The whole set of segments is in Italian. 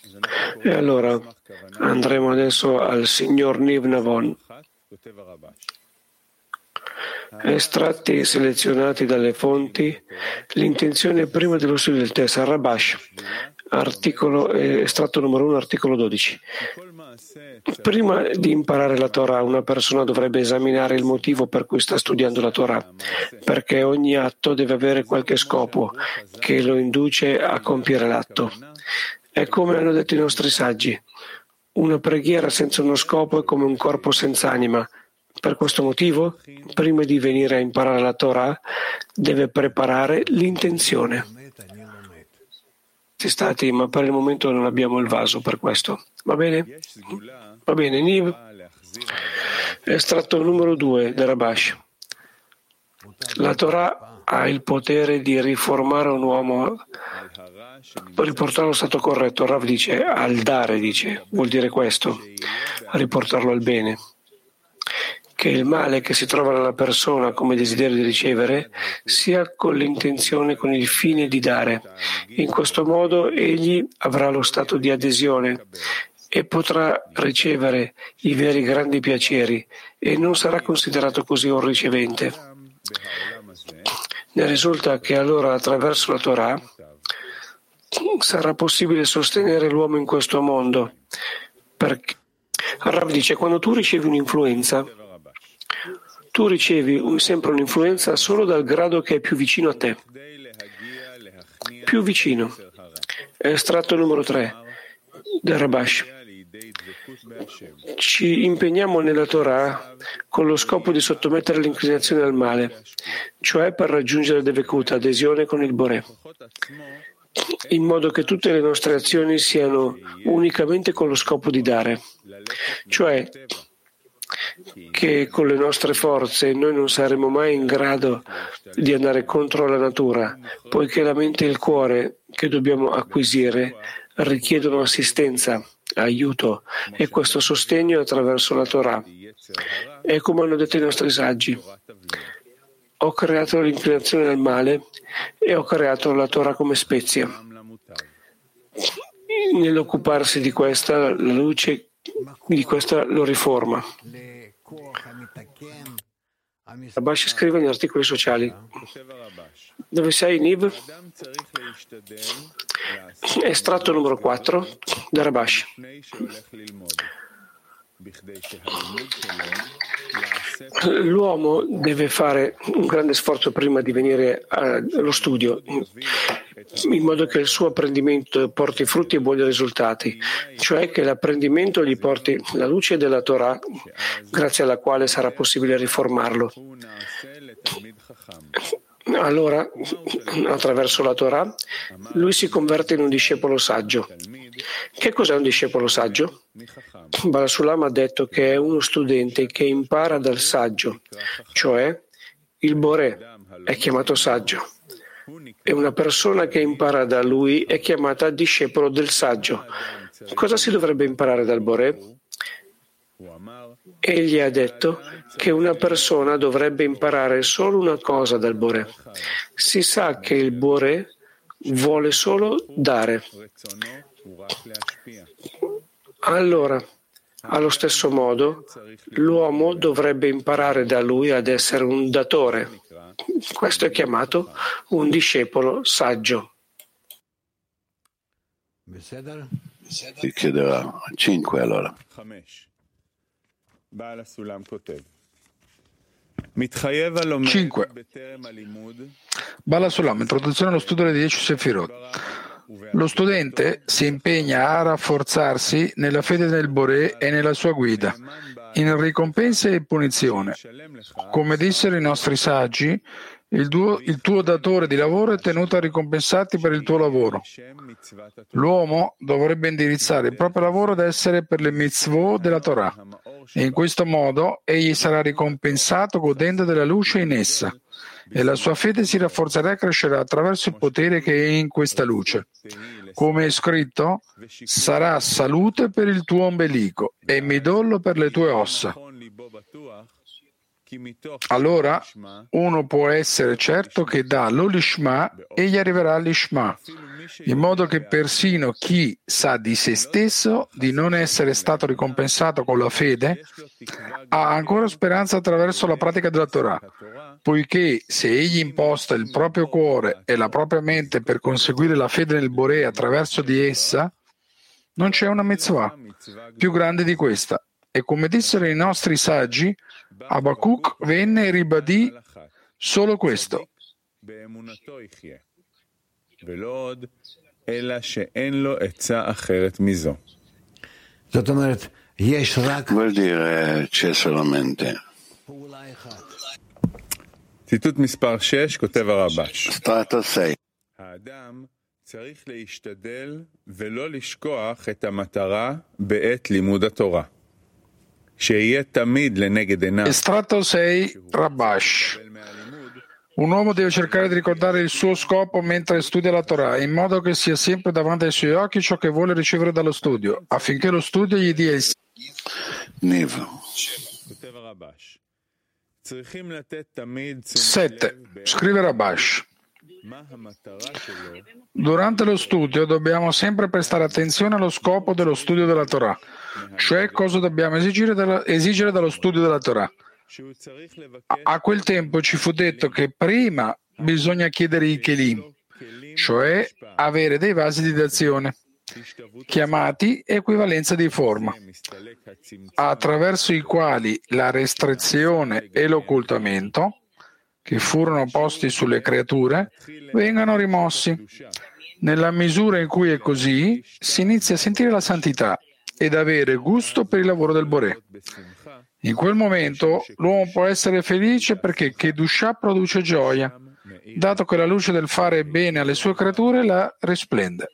E allora andremo adesso al signor Niv Navon. Estratti selezionati dalle fonti, l'intenzione prima dello studio del testo, Rabash, estratto numero 1, articolo 12. Prima di imparare la Torah, una persona dovrebbe esaminare il motivo per cui sta studiando la Torah, perché ogni atto deve avere qualche scopo che lo induce a compiere l'atto. È come hanno detto i nostri saggi, una preghiera senza uno scopo è come un corpo senza anima. Per questo motivo, prima di venire a imparare la Torah, deve preparare l'intenzione. Stati, ma per il momento non abbiamo il vaso per questo. Va bene? Va bene, Niv. Estratto numero 2 del Rabash. La Torah ha il potere di riformare un uomo per riportarlo allo stato corretto. Rav dice, al dare, vuol dire questo, riportarlo al bene. Che il male che si trova nella persona come desiderio di ricevere sia con l'intenzione, con il fine di dare. In questo modo egli avrà lo stato di adesione e potrà ricevere i veri grandi piaceri e non sarà considerato così un ricevente. Ne risulta che allora attraverso la Torah sarà possibile sostenere l'uomo in questo mondo. Perché Rav dice, quando tu ricevi un'influenza, tu ricevi sempre un'influenza solo dal grado che è più vicino a te. Più vicino. Estratto numero 3 del Rabash. Ci impegniamo nella Torah con lo scopo di sottomettere l'inclinazione al male, cioè per raggiungere Devekut, adesione con il Boré, in modo che tutte le nostre azioni siano unicamente con lo scopo di dare, cioè che con le nostre forze noi non saremo mai in grado di andare contro la natura, poiché la mente e il cuore che dobbiamo acquisire richiedono assistenza, aiuto, e questo sostegno è attraverso la Torah. E come hanno detto i nostri saggi, ho creato l'inclinazione al male e ho creato la Torah come spezia. Nell'occuparsi di questa, la luce di questa lo riforma. Rabash scrive negli articoli sociali. Dove sei, Niv? Estratto numero 4 da Rabash. L'uomo deve fare un grande sforzo prima di venire allo studio, in modo che il suo apprendimento porti frutti e buoni risultati, cioè che l'apprendimento gli porti la luce della Torah, grazie alla quale sarà possibile riformarlo. Allora, attraverso la Torah, lui si converte in un discepolo saggio. Che cos'è un discepolo saggio? Baal Sulam ha detto che è uno studente che impara dal saggio, cioè il Boré è chiamato saggio, e una persona che impara da lui è chiamata discepolo del saggio. Cosa si dovrebbe imparare dal Boré? Egli ha detto che una persona dovrebbe imparare solo una cosa dal Boré. Si sa che il Boré vuole solo dare. Allora, allo stesso modo, l'uomo dovrebbe imparare da lui ad essere un datore. Questo è chiamato un discepolo saggio. Si chiederà 5 allora. 5. Baal Sulam, introduzione allo studio delle 10 Sefirot. Lo studente si impegna a rafforzarsi nella fede del Boré e nella sua guida, in ricompense e punizione. Come dissero i nostri saggi, il tuo datore di lavoro è tenuto a ricompensarti per il tuo lavoro. L'uomo dovrebbe indirizzare il proprio lavoro ad essere per le mitzvot della Torah, e in questo modo egli sarà ricompensato godendo della luce in essa, e la sua fede si rafforzerà e crescerà attraverso il potere che è in questa luce. Come è scritto, sarà salute per il tuo ombelico e midollo per le tue ossa. allora uno può essere certo che da l'Olishma egli arriverà all'Ishma, in modo che persino chi sa di se stesso di non essere stato ricompensato con la fede ha ancora speranza attraverso la pratica della Torah, poiché se egli imposta il proprio cuore e la propria mente per conseguire la fede nel Boré attraverso di essa, non c'è una mitzvah più grande di questa. E come dissero i nostri saggi, Habacuc venne e ribadì solo questo. Vuol dire c'è solamente. ציטוט מספר 6, כותב הרבש. Strato 6. האדם צריך להשתדל ולא לשכוח את המטרה בעת לימוד התורה. שיהיה תמיד לנגד עיניו. Estratto 6, Rabash. Un uomo deve cercare di ricordare il suo scopo mentre studia la Torah, in modo che sia sempre davanti ai suoi occhi ciò che vuole ricevere dallo studio, affinché lo studio gli dia il Niv. 7. Scrive Rabash. Durante lo studio dobbiamo sempre prestare attenzione allo scopo dello studio della Torah, cioè cosa dobbiamo esigere dallo studio della Torah. A quel tempo ci fu detto che prima bisogna chiedere i kelim, cioè avere dei vasi di dazione, chiamati equivalenza di forma, attraverso i quali la restrizione e l'occultamento che furono posti sulle creature vengano rimossi. Nella misura in cui è così, si inizia a sentire la santità ed avere gusto per il lavoro del Boré. In quel momento l'uomo può essere felice perché Kedushah produce gioia, dato che la luce del fare bene alle sue creature la risplende.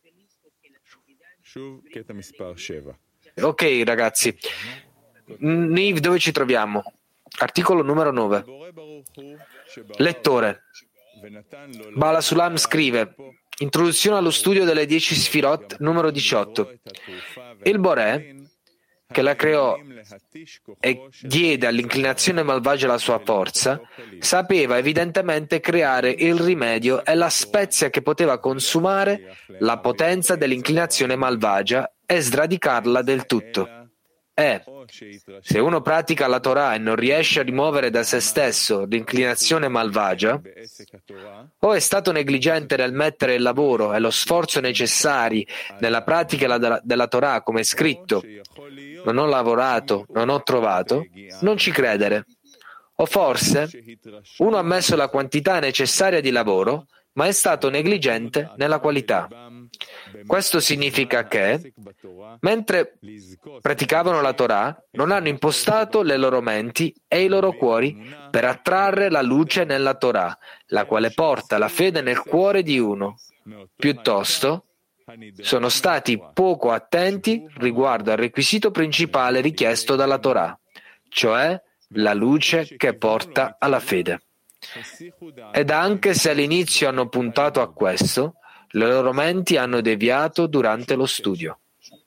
Ok ragazzi, Niv, dove ci troviamo? Articolo numero 9. Lettore. Bala Sulam scrive: Introduzione allo studio delle 10 Sfirot, numero 18. Il Boré, che la creò e diede all'inclinazione malvagia la sua forza, sapeva evidentemente creare il rimedio e la spezia che poteva consumare la potenza dell'inclinazione malvagia e sradicarla del tutto. Se uno pratica la Torah e non riesce a rimuovere da se stesso l'inclinazione malvagia, o è stato negligente nel mettere il lavoro e lo sforzo necessari nella pratica della Torah, come è scritto: non ho lavorato, non ho trovato, non ci credere. O forse uno ha messo la quantità necessaria di lavoro, ma è stato negligente nella qualità. Questo significa che, mentre praticavano la Torah, non hanno impostato le loro menti e i loro cuori per attrarre la luce nella Torah, la quale porta la fede nel cuore di uno. Piuttosto, sono stati poco attenti riguardo al requisito principale richiesto dalla Torah, cioè la luce che porta alla fede. Ed anche se all'inizio hanno puntato a questo, le loro menti hanno deviato durante lo studio.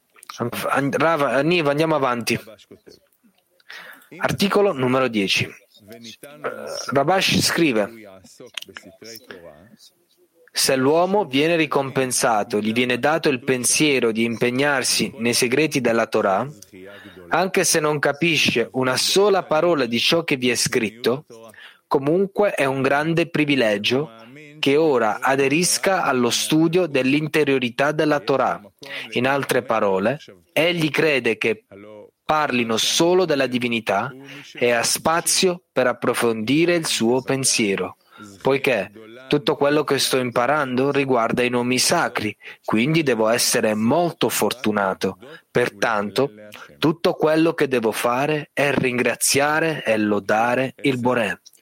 Niv, andiamo avanti. Articolo numero 10. Rabash scrive: se l'uomo viene ricompensato, gli viene dato il pensiero di impegnarsi nei segreti della Torah, anche se non capisce una sola parola di ciò che vi è scritto, comunque è un grande privilegio che ora aderisca allo studio dell'interiorità della Torah. In altre parole, egli crede che parlino solo della divinità e ha spazio per approfondire il suo pensiero, poiché tutto quello che sto imparando riguarda i nomi sacri, quindi devo essere molto fortunato. Pertanto, tutto quello che devo fare è ringraziare e lodare il Boré.